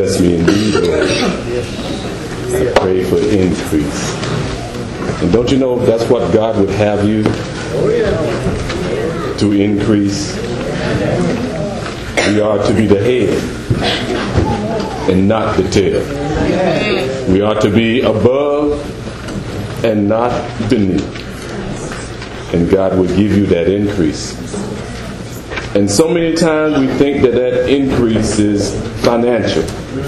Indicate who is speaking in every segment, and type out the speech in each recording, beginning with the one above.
Speaker 1: bless me indeed, Lord. I pray for increase. And don't you know that's what God would have you to increase? We are to be the head and not the tail. We are to be above and not beneath. And God will give you that increase. And so many times we think that that increase is financial.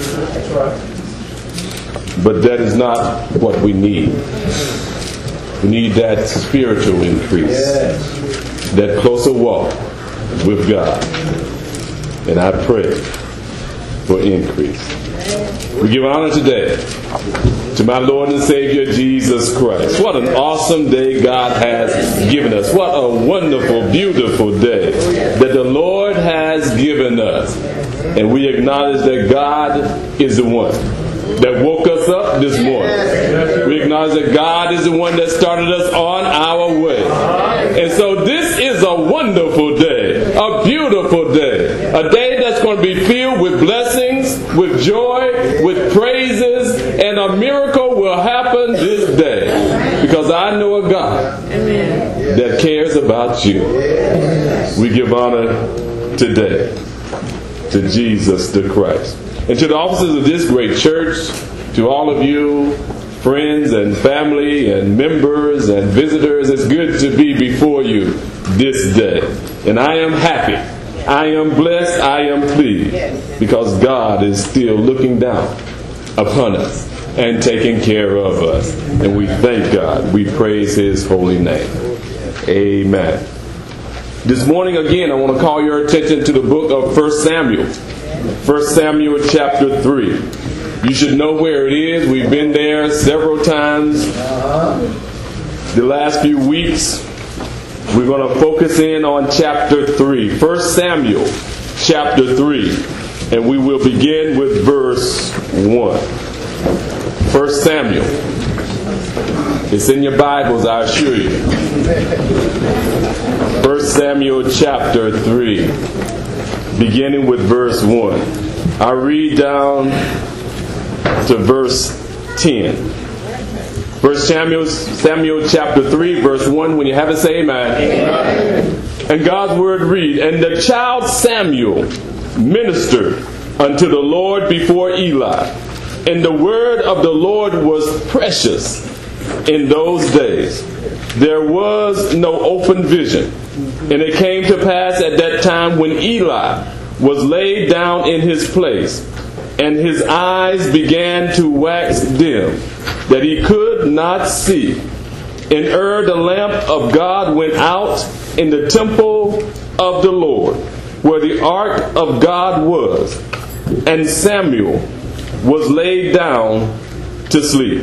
Speaker 1: But that is not what we need. We need that spiritual increase, that closer walk with God. And I pray for increase. We give honor today to my Lord and Savior Jesus Christ. What an awesome day God has given us. What a wonderful, beautiful day that the Lord has given us. And we acknowledge that God is the one that woke us up this morning. We acknowledge that God is the one that started us on our way. And so this is a wonderful day, a beautiful day, a day that's going to be filled with blessings, with joy, with praises, and a miracle will happen this day. Because I know a God that cares about you. We give honor today to Jesus the Christ. And to the officers of this great church, to all of you, friends and family and members and visitors, it's good to be before you this day. And I am happy, I am blessed, I am pleased, because God is still looking down upon us and taking care of us. And we thank God. We praise His holy name. Amen. This morning again, I want to call your attention to the book of 1 Samuel. 1 Samuel chapter 3. You should know where it is. We've been there several times the last few weeks. We're going to focus in on chapter 3. 1 Samuel chapter 3. And we will begin with verse 1. 1 Samuel. It's in your Bibles, I assure you. 1 Samuel chapter 3. Beginning with verse 1. I read down to verse 10. 1 Samuel chapter 3, verse 1. When you have it, say amen. Amen. And God's word read, And the child Samuel ministered unto the Lord before Eli. And the word of the Lord was precious in those days. There was no open vision. And it came to pass at that time when Eli was laid down in his place, and his eyes began to wax dim, that he could not see. And the lamp of God went out in the temple of the Lord, where the ark of God was. And Samuel was laid down to sleep.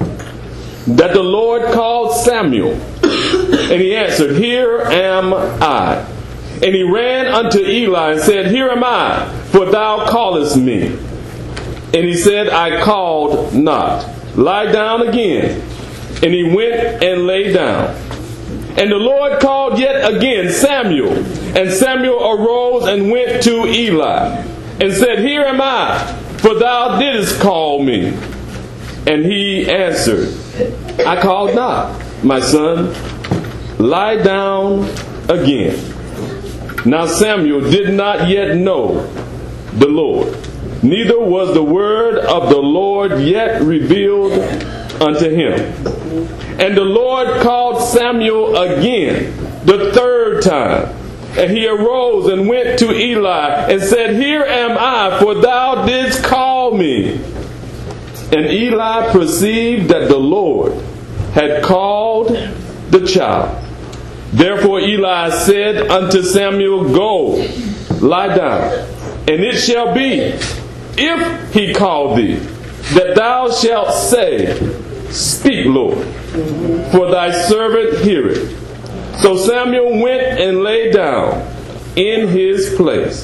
Speaker 1: That the Lord called Samuel, and he answered, Here am I. And he ran unto Eli and said, Here am I, for thou callest me. And he said, I called not. Lie down again. And he went and lay down. And the Lord called yet again Samuel. And Samuel arose and went to Eli and said, Here am I, for thou didst call me. And he answered, I called not, my son. Lie down again. Now Samuel did not yet know the Lord, neither was the word of the Lord yet revealed unto him. And the Lord called Samuel again the third time. And he arose and went to Eli and said, Here am I, for thou didst call me. And Eli perceived that the Lord had called the child. Therefore Eli said unto Samuel, Go, lie down. And it shall be, if he call thee, that thou shalt say, Speak, Lord, for thy servant heareth. So Samuel went and lay down in his place.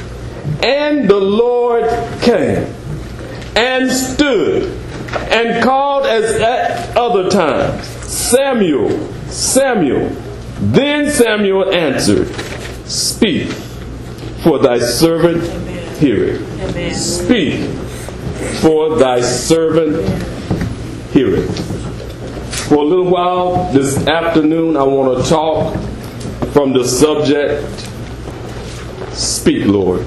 Speaker 1: And the Lord came and stood and called as at other times, Samuel, Samuel. Then Samuel answered, Speak, for thy servant heareth. Speak, for thy servant heareth. For a little while this afternoon, I want to talk from the subject, speak, Lord.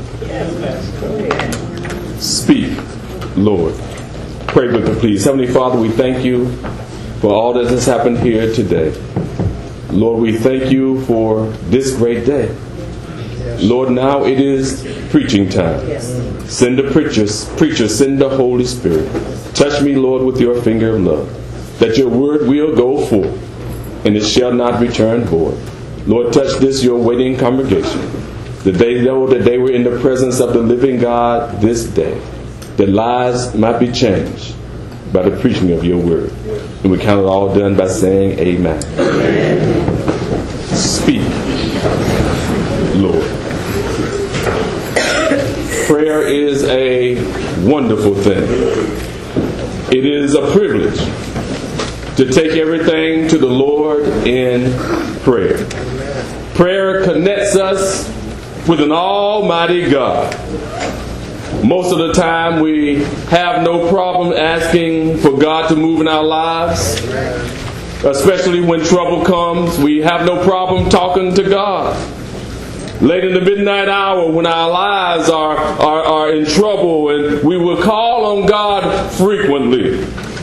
Speaker 1: Speak, Lord. Pray with me, please. Heavenly Father, we thank you for all that has happened here today. Lord, we thank you for this great day. Lord, now it is preaching time. Send the preacher, send the Holy Spirit. Touch me, Lord, with your finger of love, that your word will go forth, and it shall not return void. Lord, touch this, your waiting congregation, that they know that they were in the presence of the living God this day, that lives might be changed by the preaching of your word. And we count it all done by saying amen. Speak, Lord. Prayer is a wonderful thing. It is a privilege to take everything to the Lord in prayer. Prayer connects us with an almighty God. Most of the time we have no problem asking for God to move in our lives. Especially when trouble comes, we have no problem talking to God. Late in the midnight hour when our lives are in trouble, and we will call on God frequently.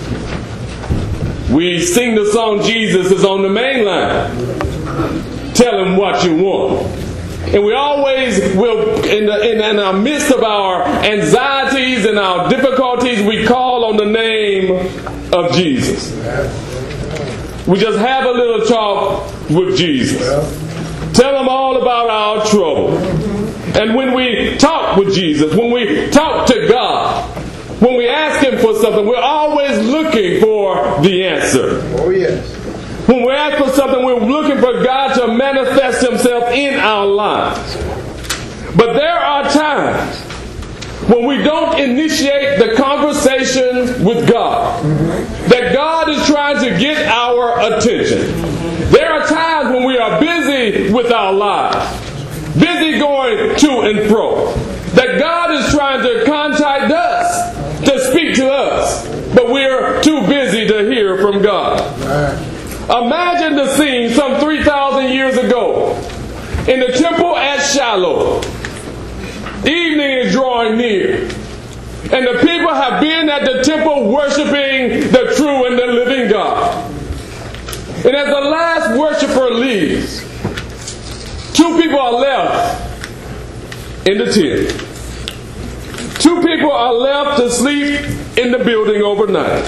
Speaker 1: We sing the song, Jesus is on the main line. Tell him what you want. And we always will, in the midst of our anxieties and our difficulties, we call on the name of Jesus. We just have a little talk with Jesus. Tell him all about our trouble. And when we talk with Jesus, when we talk to God, when we ask him for something, we're always looking for the answer.
Speaker 2: Oh, yes.
Speaker 1: When we ask for something, we're looking for God to manifest himself in our lives. But there are times when we don't initiate the conversation with God, that God is trying to get our attention. There are times when we are busy with our lives, busy going to and fro, that God is trying to contact us, to speak to us, but we're too busy to hear from God. Imagine the scene some 3,000 years ago in the temple at Shiloh. Evening is drawing near, and the people have been at the temple worshiping the true and the living God. And as the last worshiper leaves, two people are left in the tent. Two people are left to sleep in the building overnight.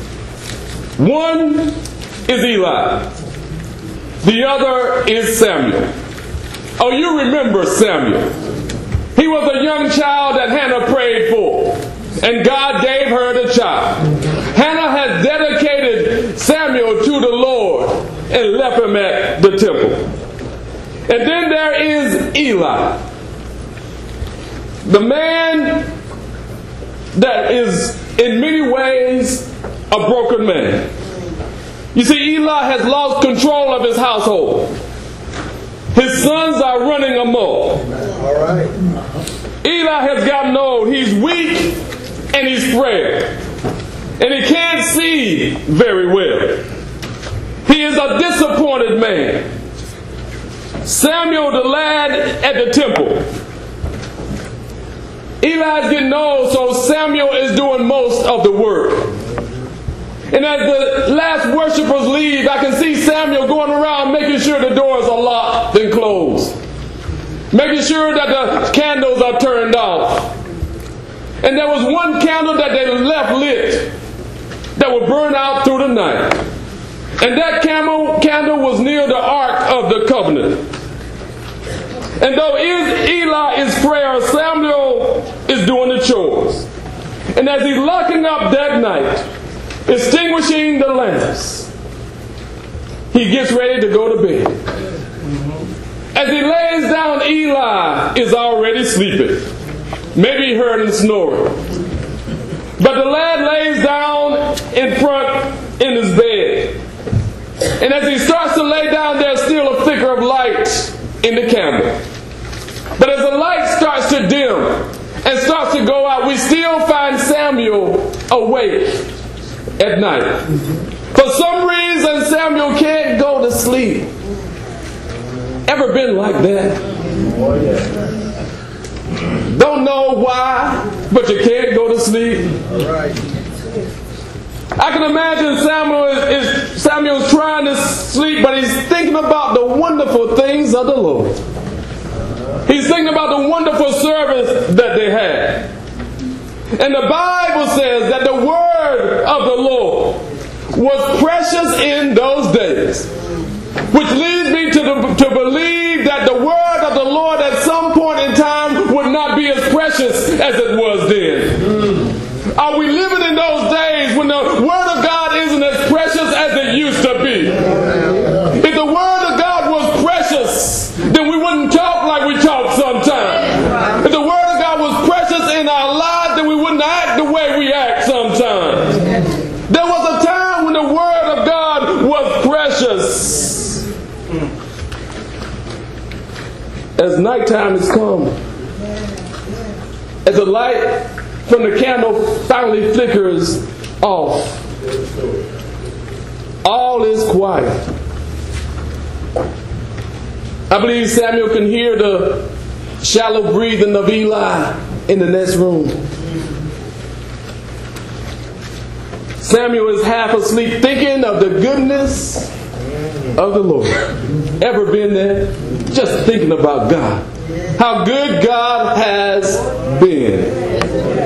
Speaker 1: One is Eli. The other is Samuel. Oh, you remember Samuel. He was a young child that Hannah prayed for, and God gave her the child. Hannah has dedicated Samuel to the Lord and left him at the temple. And then there is Eli, the man that is in many ways a broken man. You see, Eli has lost control of his household. His sons are running amok.
Speaker 2: All right.
Speaker 1: Eli has gotten old. He's weak and he's frail. And he can't see very well. He is a disappointed man. Samuel, the lad at the temple. Eli is getting old, so Samuel is doing most of the work. And as the last worshipers leave, I can see Samuel going around making sure the doors are locked and closed. Making sure that the candles are turned off. And there was one candle that they left lit that would burn out through the night. And that candle was near the Ark of the Covenant. And though Eli is frail, Samuel is doing the chores. And as he's locking up that night, extinguishing the lamps, he gets ready to go to bed. As he lays down, Eli is already sleeping. Maybe he heard him snoring. But the lad lays down in front in his bed. And as he starts to lay down, there's still a flicker of light in the candle. But as the light starts to dim and starts to go out, we still find Samuel awake at night. For some reason, Samuel can't go to sleep. Ever been like that? Don't know why, but you can't go to sleep. I can imagine Samuel's trying to sleep, but he's thinking about the wonderful things of the Lord. He's thinking about the wonderful service that they had. And the Bible says that the word of the Lord was precious in those days. Which leads me to believe that the word of the Lord at some point in time would not be as precious as it was then. Are we living in those days when the word of God isn't as precious as it used to be? If the word of God was precious, then we wouldn't talk like we talk sometimes. If the word of God was precious in our lives, then we wouldn't act the way we act sometimes. There was a time when the word of God was precious. As nighttime has come, as the light from the candle finally flickers off, all is quiet. I believe Samuel can hear the shallow breathing of Eli in the next room. Samuel is half asleep thinking of the goodness of the Lord. Ever been there? Just thinking about God. How good God has been.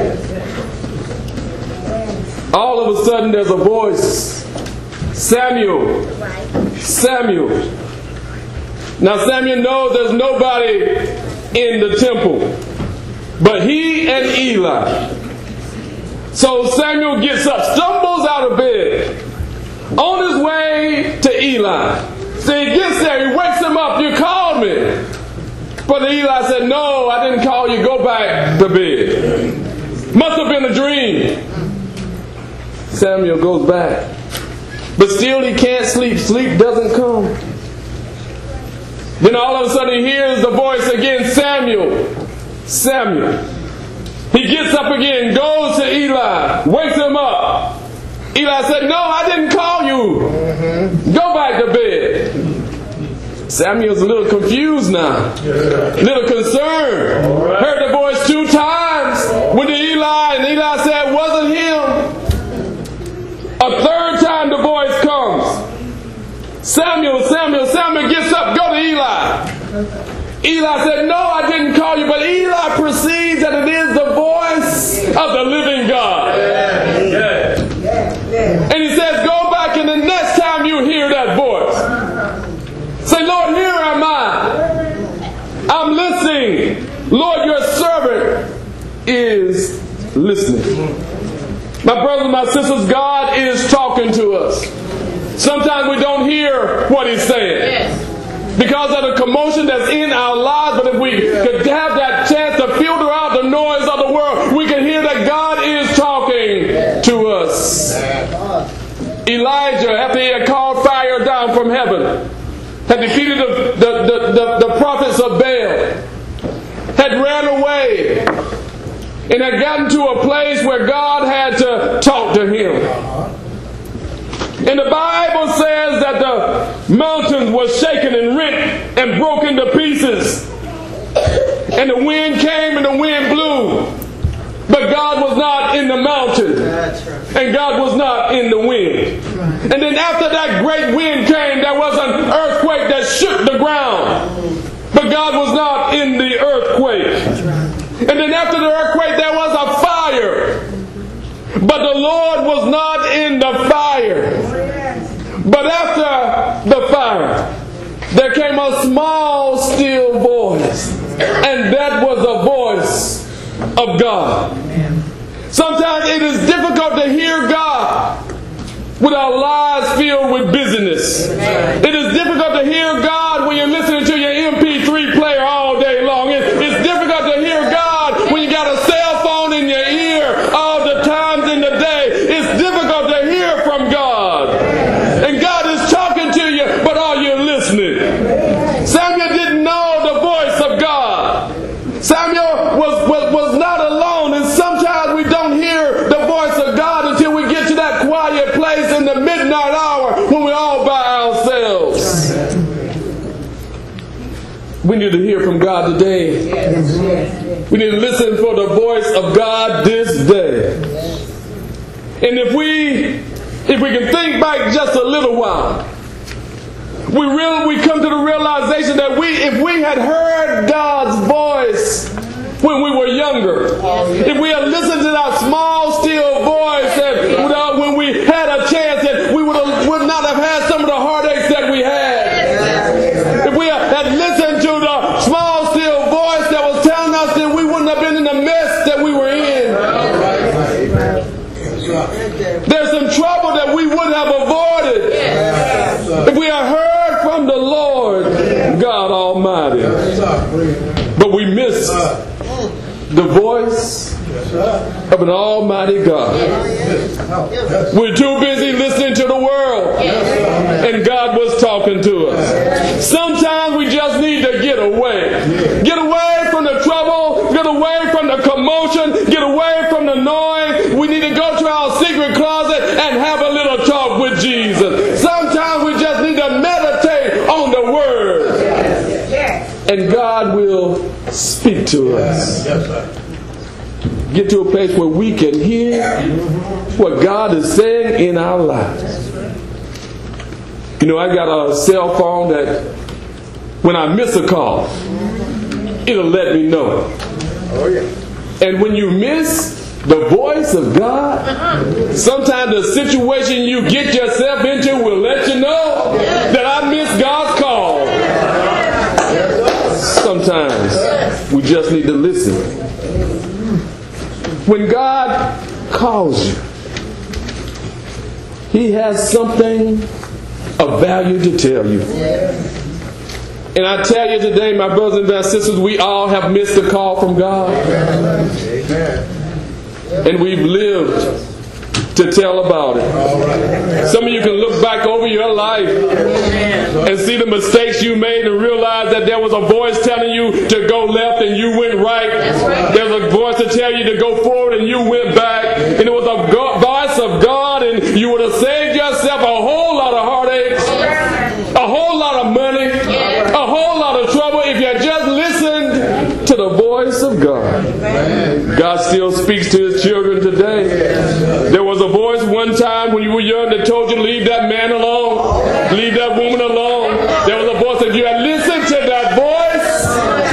Speaker 1: All of a sudden there's a voice. Samuel. Samuel. Now Samuel knows there's nobody in the temple but he and Eli. So Samuel gets up, stumbles out of bed, on his way to Eli. So he gets there, he wakes him up, "You called me." But Eli said, "No, I didn't call you, go back to bed. Must have been a dream." Samuel goes back. But still he can't sleep. Sleep doesn't come. Then all of a sudden he hears the voice again, "Samuel, Samuel." He gets up again, goes to Eli, wakes him up. Eli said, "No, I didn't call you. Go back to bed." Samuel's a little confused now, a little concerned. Heard the voice 2 times. Went to Eli, and Eli said it wasn't him. A 3rd time the voice comes. "Samuel, Samuel." Samuel gets up, go to Eli. Eli said, "No, I didn't call you." But Eli perceives that it is the voice of the living God. And he says, "Go back, and the next time you hear that voice, say, 'Lord, here am I. I'm listening. Lord, your servant is listening.'" My brothers and my sisters, God is talking to us. Sometimes we don't hear what he's saying because of the commotion that's in our lives. But if we could have that chance to filter out the noise of the world, we can hear that God is talking to us. Elijah, after he had called fire down from heaven, had defeated the prophets of Baal, had ran away, and had gotten to a place where God had to talk to him. And the Bible says that the mountains were shaken and rent and broken to pieces. And the wind came and the wind blew. But God was not in the mountain. And God was not in the wind. And then after that great wind came, there was an earthquake that shook the ground. But God was not in the earthquake. And then after the earthquake, there was a fire. But the Lord was not in the fire. But after the fire, there came a small, still voice. And that was the voice of God. Sometimes it is difficult to hear God with our lives filled with busyness. It is difficult to hear God when you're listening to your MP3 player all day long. It's difficult to hear God when you got a cell phone in your ear all the times in the day. It's difficult to hear from God. And God is talking to you, but are you listening? Samuel didn't know the voice of God. Samuel was not alone, and sometimes we don't hear the voice of God We need to hear from God today. We need to listen for the voice of God this day. And if we can think back just a little while, we come to the realization that if we had heard God's voice when we were younger, if we had listened to that small, still voice, that when we had a chance, that we would not have had some of the heartaches that we had. If we had listened to the small, still voice that was telling us, then we wouldn't have been in the mess that we were in. There's some trouble that we would have avoided if we had heard from the Lord God Almighty. But we missed the voice of an almighty God. We're too busy listening to the world, and God was talking to us. Sometimes we just need to get away. Get away from the trouble, get away from the commotion, get away from the noise. We need to go to our secret closet and have a little talk with Jesus. Sometimes we just need to meditate on the Word, and God will speak to us. Get to a place where we can hear what God is saying in our lives. You know, I got a cell phone that when I miss a call, it'll let me know. And when you miss the voice of God, sometimes the situation you get yourself into will let you know that I missed God's call. Sometimes we just need to listen. When God calls you, He has something of value to tell you. And I tell you today, my brothers and my sisters, we all have missed a call from God. And we've lived to tell about it. Some of you can look back over your life and see the mistakes you made and realize that there was a voice telling you to go left and you went right. There was a voice to tell you to go forward and you went back. And it was a voice of God, and you would have saved yourself a whole lot of heartaches, a whole lot of money, a whole lot of trouble if you had just listened to the voice of God. God still speaks to His children today. There was a voice one time when you were young that told you to leave that man alone, leave that woman alone. There was a voice that you had listened to that voice.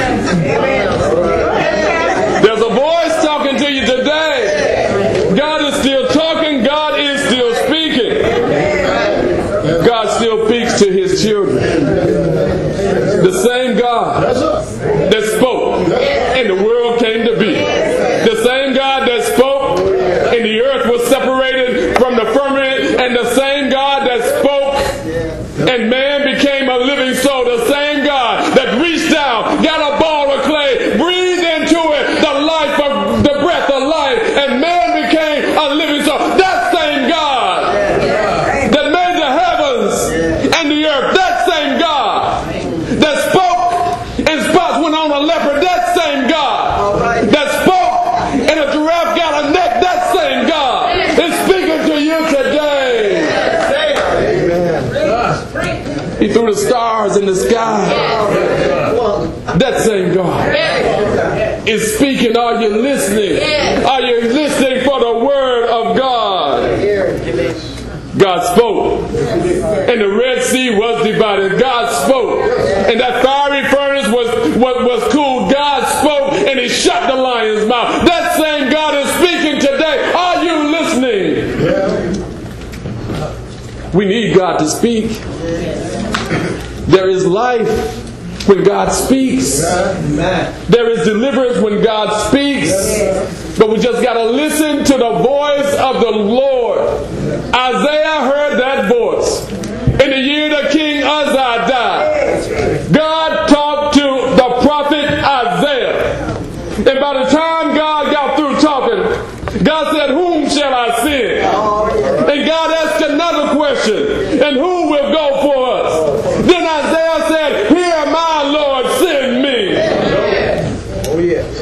Speaker 1: There's a voice talking to you today. God is still talking. God is still speaking. God still speaks to His children. The same God that spoke and the world came to be. The same God that spoke and the earth was separated from the firmament, and the same God that spoke and man became a living soul. The same God that reached down, got a ball of clay, breathed into it the life of the breath of life, and man became a living soul. That same God that made the heavens and the earth. That same God that spoke and spots went on a leopard. That same God that spoke and a giraffe got a neck. That same God is speaking to you today. He threw the stars in the sky. That same God is speaking. Are you listening? Are you listening for the Word of God? God spoke, and the Red Sea was divided. God spoke, and that fiery furnace was cooled. God spoke, and He shut the lion's mouth. That same God is speaking today. Are you listening? We need God to speak. There is life when God speaks. There is deliverance when God speaks. But we just got to listen to the voice of the Lord. Isaiah heard that voice in the year that King Uzziah died. God talked to the prophet Isaiah. And by the time God got through talking, God said, "Whom shall I send?" And God asked another question, "And who will go for us?" Then Isaiah said, "Here, my Lord, send me." Oh, yes.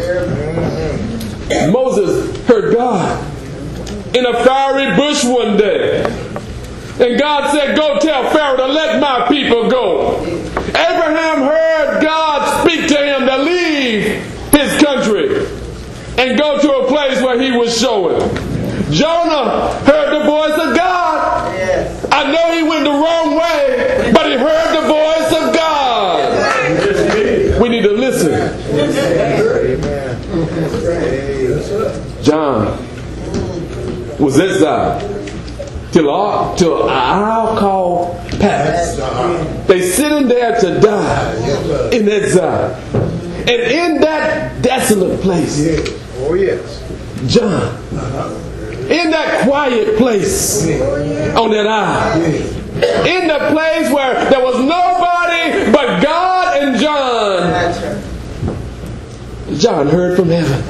Speaker 1: Moses heard God in a fiery bush one day. And God said, "Go tell Pharaoh to let my people go." Abraham heard heard God speak to him to leave his country and go to a place where he was showing. Jonah heard the voice of God. I know he went the wrong way, but he heard the voice of God. We need to listen. John was exiled till I'll call pass. They sent him there to die in exile. And in that desolate place, John, in that quiet place on that isle, in the place where there was nobody but God and John heard from heaven.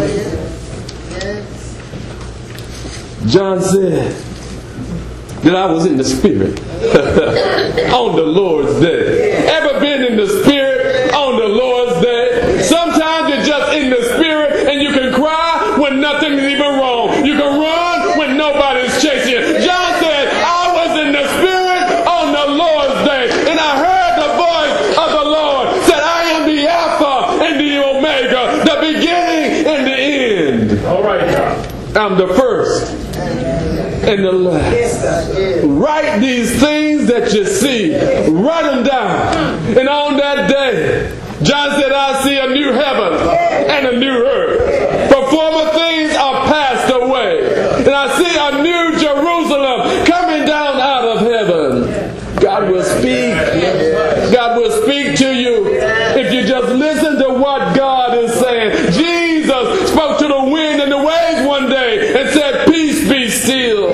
Speaker 1: John said that I was in the Spirit on the Lord's day. Ever been in the Spirit on the Lord's day? Sometimes you're just in the Spirit and you can cry when nothing's even wrong. You can run when nobody's chasing you. John said, I was in the Spirit on the Lord's day, and I heard the voice of the Lord. Said, I am the Alpha and the Omega, the beginning and the end. All right, God. I'm the first and the last. Write these things that you see. Write them down. And on that day, John said, I see a new heaven and a new earth. For former things are passed away. And I see a new Jerusalem coming down out of heaven. God will speak. God will speak to you if you just listen to what God is saying. Jesus spoke to the wind and the waves one day and said, peace be still.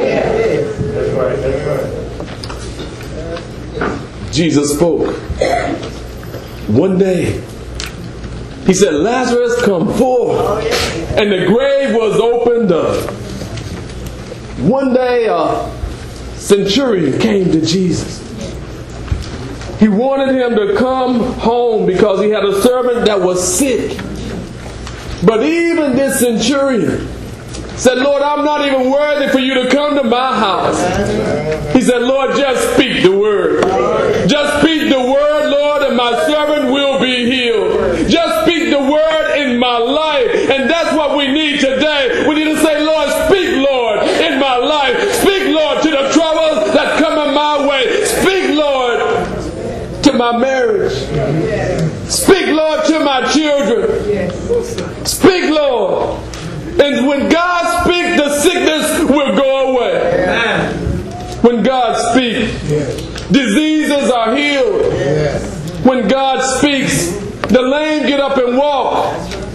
Speaker 1: Jesus spoke. One day, he said, Lazarus, come forth. And the grave was opened up. One day, a centurion came to Jesus. He wanted him to come home because he had a servant that was sick. But even this centurion said, Lord, I'm not even worthy for you to come to my house. He said, Lord, just speak the word. Just speak the word, Lord, and my servant will be healed. Just speak the word in my life. And that's what we need today. We need to say, Lord, speak, Lord, in my life. Speak, Lord, to the troubles that come in my way. Speak, Lord, to my marriage. Speak, Lord, to my children. Speak, Lord. And when God speaks, the sickness will go away. When God speaks, diseases are healed. When God speaks, the lame get up and walk.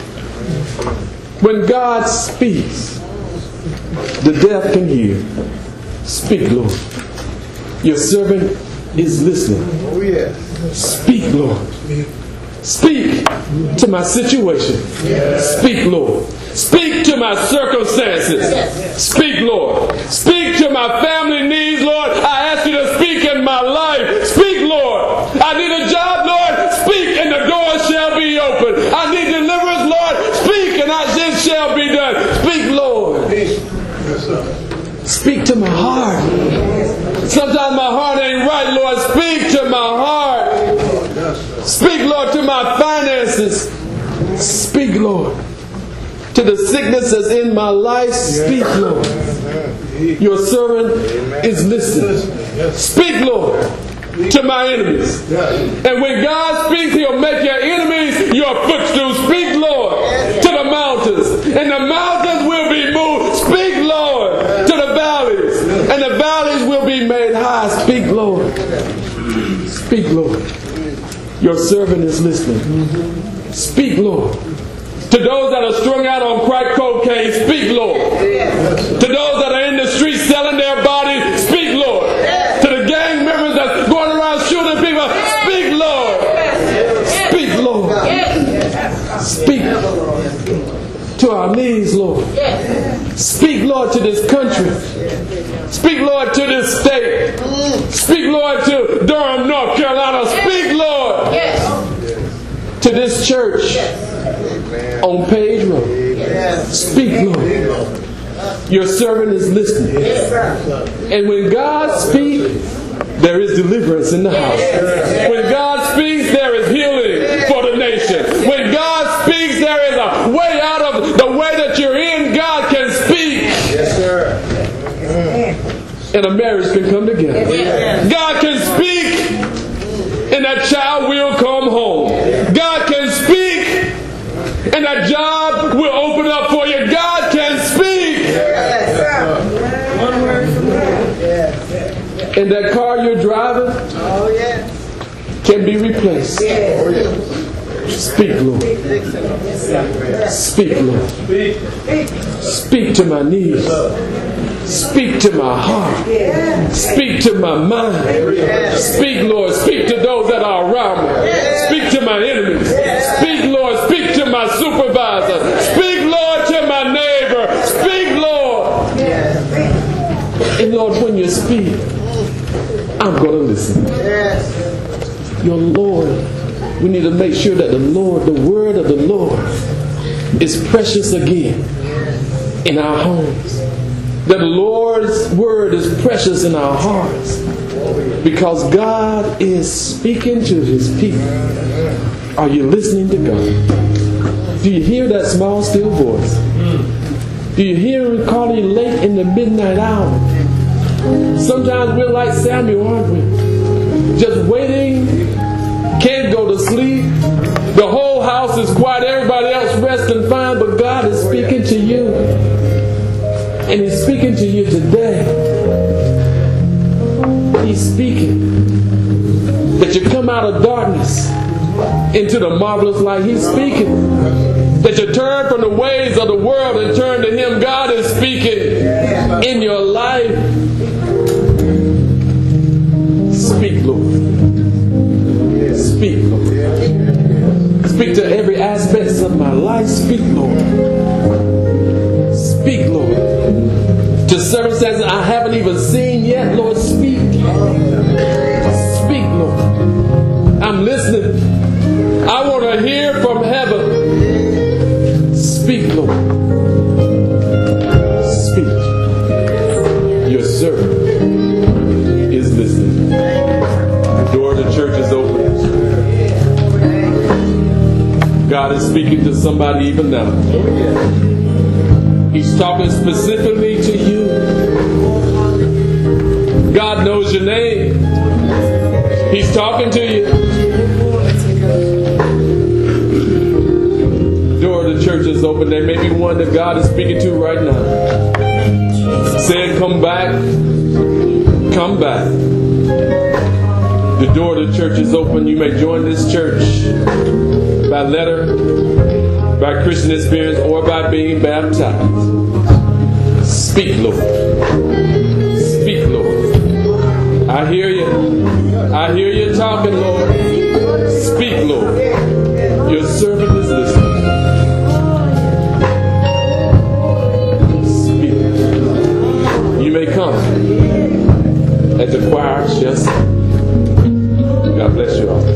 Speaker 1: When God speaks, the deaf can hear. Speak, Lord. Your servant is listening. Speak, Lord. Speak to my situation. Speak, Lord. Speak to my circumstances. Speak, Lord. Speak to my family needs, Lord. I ask you to speak in my life. Speak, Lord. I need a job, Lord. Speak and the door shall be open. I need deliverance, Lord. Speak and it shall be done. Speak, Lord. Speak to my heart. Sometimes my heart ain't right, Lord. Speak to my heart. Speak, Lord, to my finances. Speak, Lord. To the sickness that's in my life, speak, Lord. Your servant is listening. Speak, Lord, to my enemies. And when God speaks, He'll make your enemies your footstool. Speak, Lord, to the mountains. And the mountains will be moved. Speak, Lord, to the valleys. And the valleys will be made high. Speak, Lord. Speak, Lord. Your servant is listening. Speak, Lord. To those that are strung out on crack cocaine, speak, Lord. To those that are in the streets selling their bodies, speak, Lord. To the gang members that's going around shooting people, speak, Lord. Speak, Lord. Speak to our needs, Lord. Speak, Lord, to this country. Speak, Lord, to this state. Speak, Lord, to Durham, North Carolina. Speak, Lord, to this church on Page Road. Speak, Lord. Your servant is listening. And when God speaks, there is deliverance in the house. When God speaks, there is healing. and a marriage can come together. God can speak and that child will come home. God can speak and that job will open up for you. God can speak. And that car you're driving can be replaced. Speak, Lord. Speak, Lord. Speak to my knees. Speak to my heart. Speak to my mind. Speak, Lord. Speak to those that are around me. Speak to my enemies. Speak, Lord. Speak to my supervisor. Speak, Lord, to my neighbor. Speak, Lord. And Lord, when you speak, I'm going to listen. Your Lord, we need to make sure that the Lord, the word of the Lord, is precious again in our homes. That the Lord's word is precious in our hearts. Because God is speaking to His people. Are you listening to God? Do you hear that small, still voice? Do you hear Him calling you late in the midnight hour? Sometimes we're like Samuel, aren't we? Just waiting, can't go to sleep. The whole house is quiet, everybody else resting fine, but God is speaking to you. And He's speaking to you today. He's speaking that you come out of darkness into the marvelous light. He's speaking that you turn from the ways of the world and turn to Him. God is speaking in your life. Speak, Lord. Speak, Lord. Speak to every aspect of my life. Speak, Lord. Speak, Lord. To circumstances I haven't even seen yet, Lord, speak. Speak, Lord. I'm listening. I want to hear from heaven. Speak, Lord. Speak. Your servant is listening. The door of the church is open. God is speaking to somebody even now. He's talking specifically to you. God knows your name. He's talking to you. The door of the church is open. There may be one that God is speaking to right now. Saying, come back. Come back. The door of the church is open. You may join this church by letter, by Christian experience, or by being baptized. Speak, Lord. Speak, Lord. I hear you. I hear you talking, Lord. Speak, Lord. Your servant is listening. Speak. You may come as the choir shall sing. God bless you all.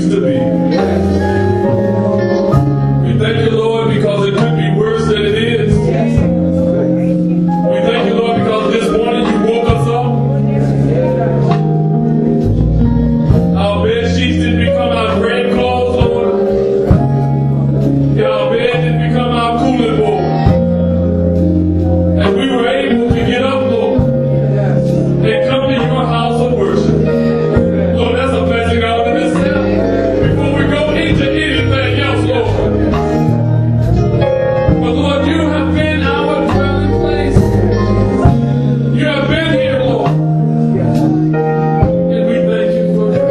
Speaker 1: used to be. We thank you, Lord, because it could be worse than it is. We thank you, Lord, because this morning you woke us up. Our bed sheets didn't become our grave clothes, Lord. And our bed didn't become our cooling board. And we were able to get up, Lord, and come to your house of worship. Lord, that's a blessing out of itself. Before we go into anything else, Lord. But Lord, you have been our dwelling place. You have been here, Lord. And we thank you for that.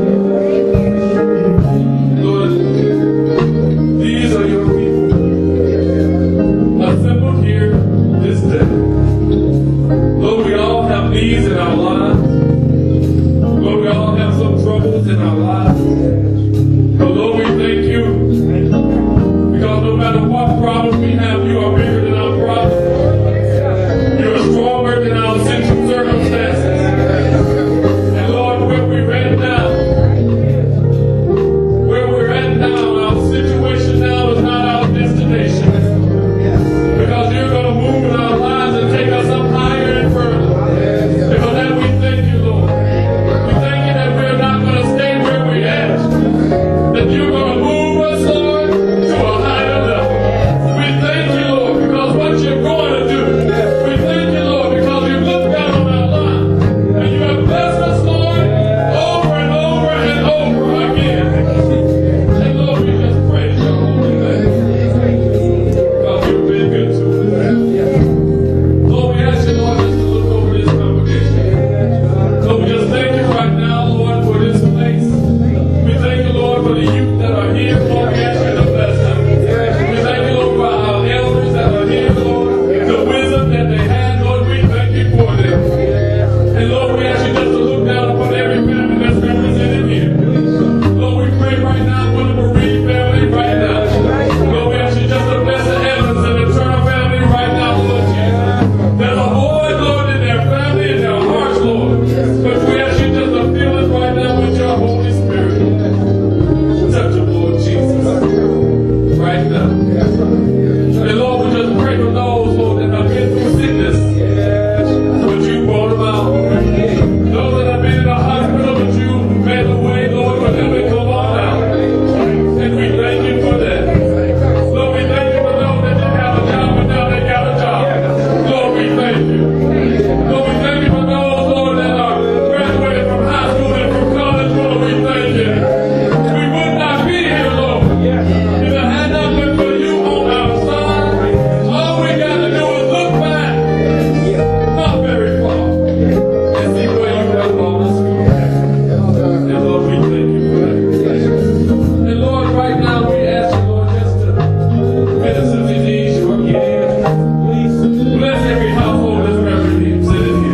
Speaker 1: Lord, these are your people assembled here this day. Lord, we all have needs in our lives. Lord, we all have some troubles in our lives. But Lord, we thank you. Because no matter what problem we have, you are bigger than our problems. You are stronger than our circumstances. And Lord, where we're at now, our situation now is not our destination. Because you're going to move in our lives and take us up higher and further. Because that we thank you, Lord. We thank you that we're not going to stay where we're at. That you're going to move us, Lord, to a higher level. We thank you, Lord, because what you're going to do. We thank you, Lord, because you looked down on our lives. And you have blessed us, Lord, over and over and over again. And Lord, we just praise your holy name. Because you've been good to us. Lord, we ask you, Lord, just to look over this congregation. Lord, we just thank you right now, Lord, for this place. We thank you, Lord, for the youth that are here. Lord, we ask you to bless them. We thank you, Lord, for our elders that are here, Lord. The wisdom that they had, Lord, we thank you for them. And Lord, we ask you just to look down upon every family that's represented here. Lord, we pray right now for the bereaved family right now. Lord, we ask you just to bless the Evans and the Turner family right now, Lord Jesus. There's a void, Lord, in their family, in their hearts, Lord. But we ask you just to fill it right now with your Holy Spirit. Touch them, Lord Jesus. Right now. And Lord, we just pray for those, Lord, that have been through sickness. But you brought them out. Those that have been in the hospital, but you made a way, Lord, for them to come on out. And we thank you for that. Lord, we thank you for those that didn't have a job, but now they got a job. Lord, we thank you. Lord, we thank you for those, Lord, that are graduated from high school and from college. Lord, we thank you. We would not be here, Lord, if it had not been for you on our side. All we got to do is look back, not very far, and see where you have brought us from. And Lord, we thank you for that. And Lord, right now we ask you, Lord, just to minister to these your kids. Bless every household that's represented here.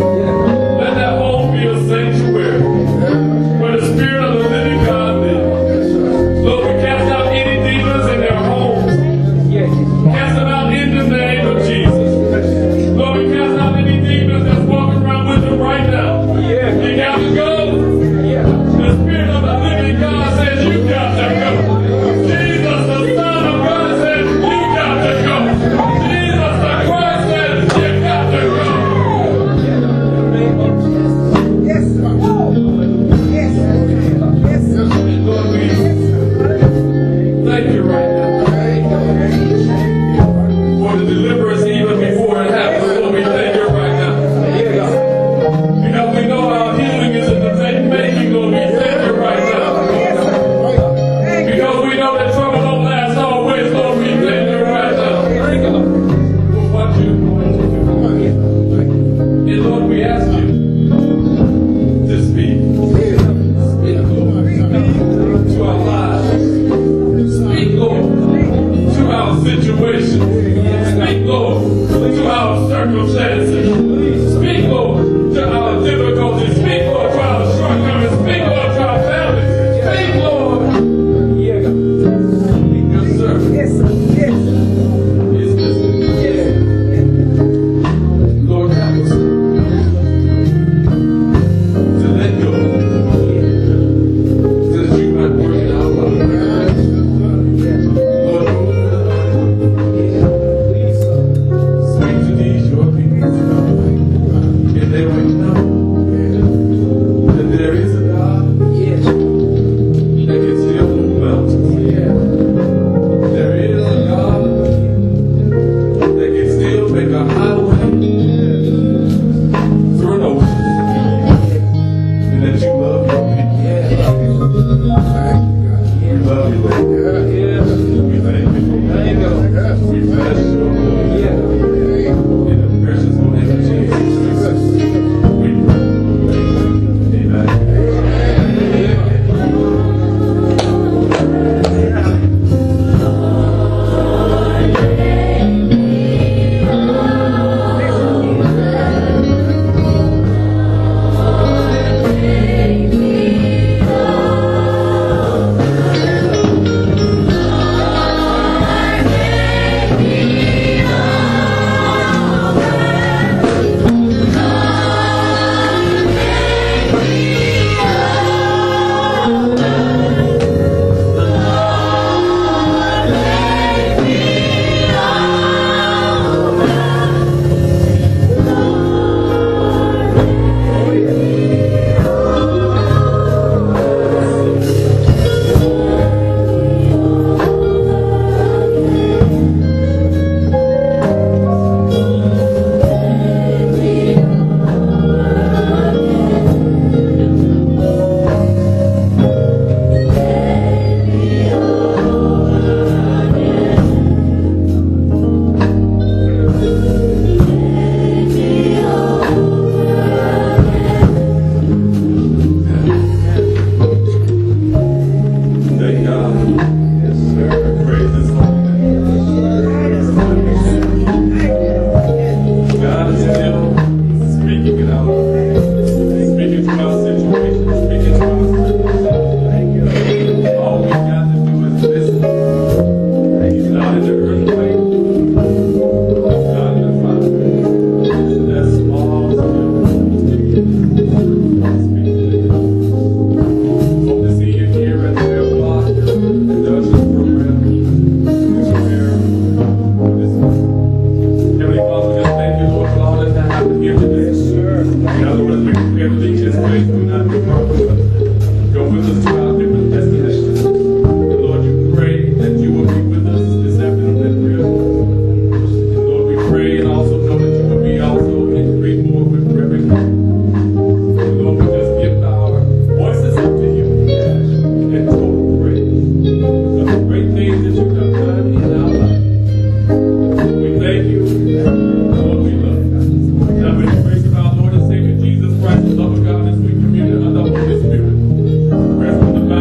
Speaker 1: Let that home be a sanctuary where the Spirit of the living God lives. Lord, we cast out any demons in their homes. Cast them out in the name of Jesus. Lord, we cast out any demons that's walking around with them right now. You got to go. The Spirit of the living God says you got to go. Jesus, the Son of God, says you got to go. Jesus, the Christ, says you got to go. And Lord, we thank you right now for the deliverance even before it happens. Lord, we thank you right now. Because we know our healing is in the making, Lord, we thank you right now. Because we know that trouble don't last always, Lord, we thank you right now. For what you're going to do. And Lord, we ask you to speak. Speak, Lord, to our lives. Speak, Lord, to our situation. Speak, Lord, to our circumstances. Speak, Lord, to our difficulties. Speak, Lord, to our shortcomings. Speak, Lord, to our families. Speak, Lord. Your servant is listening. Lord, help us. say right now that there is a God that can still move mountains. There is a God that can still make a highway through an ocean. And that you love your people. We love you, Lord. We thank you. We bless you. In the precious name of Jesus. We pray. Amen.
Speaker 2: Rest on the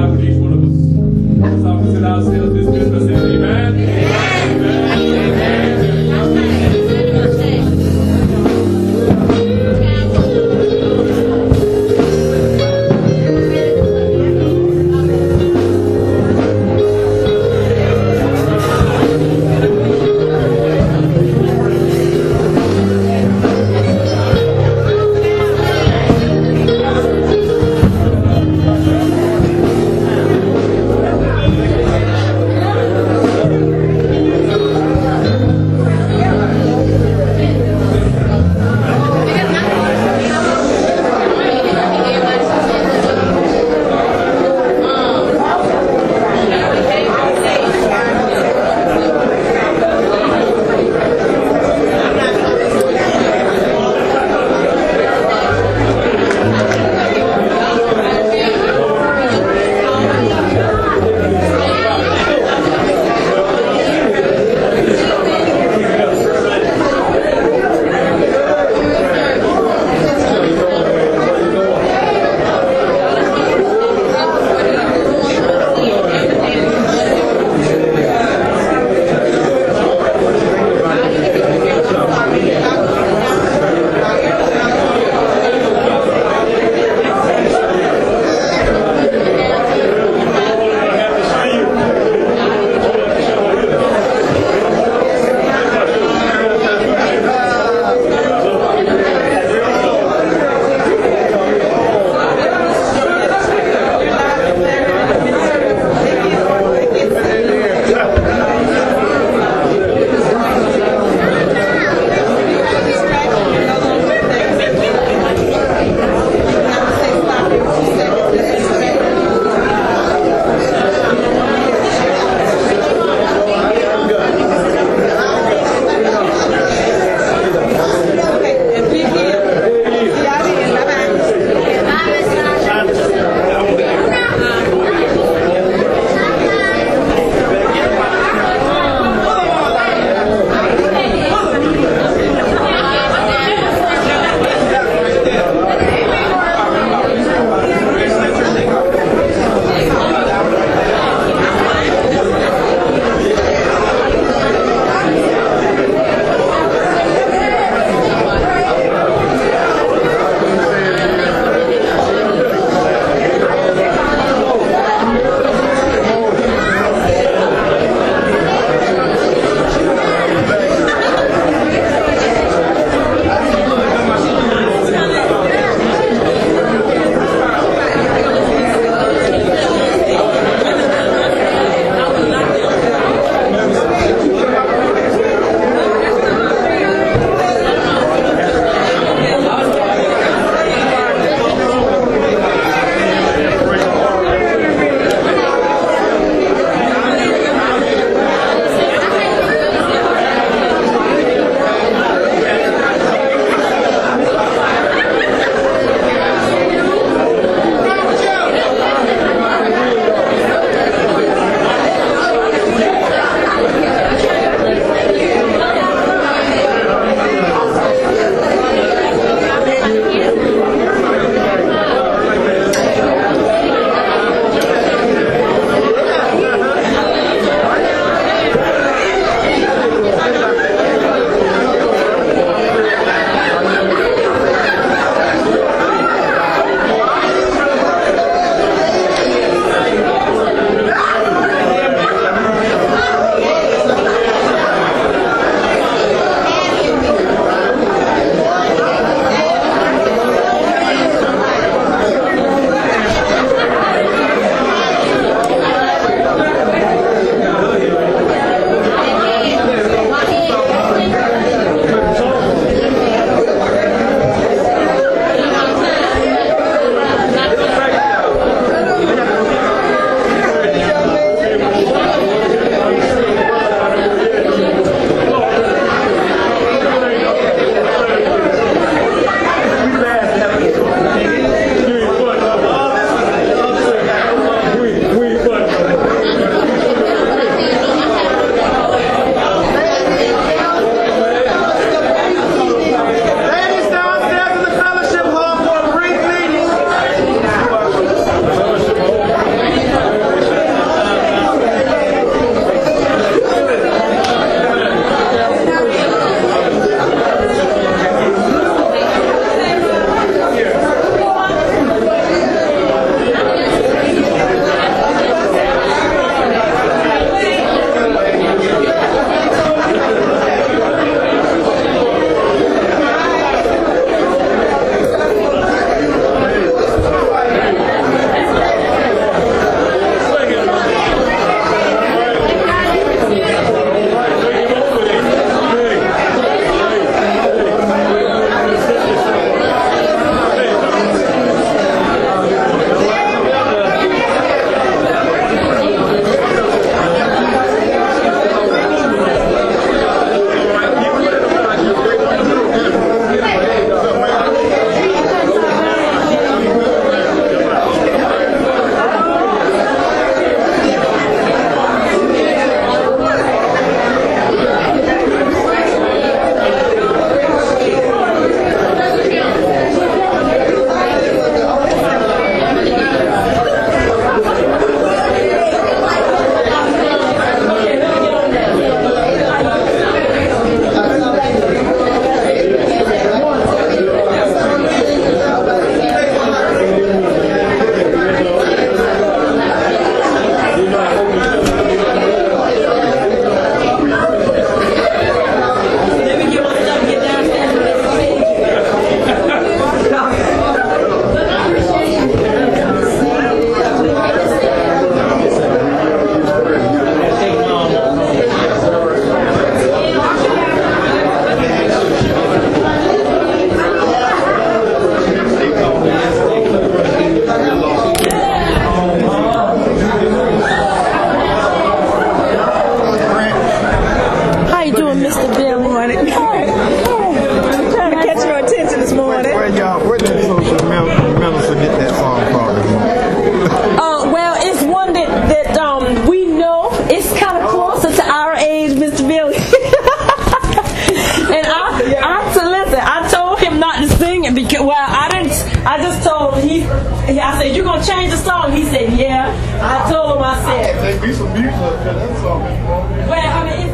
Speaker 2: just told him, I said, you gonna change the song? He said, yeah. I told him, I said,
Speaker 3: Take me some music, that's all.
Speaker 2: well, I mean,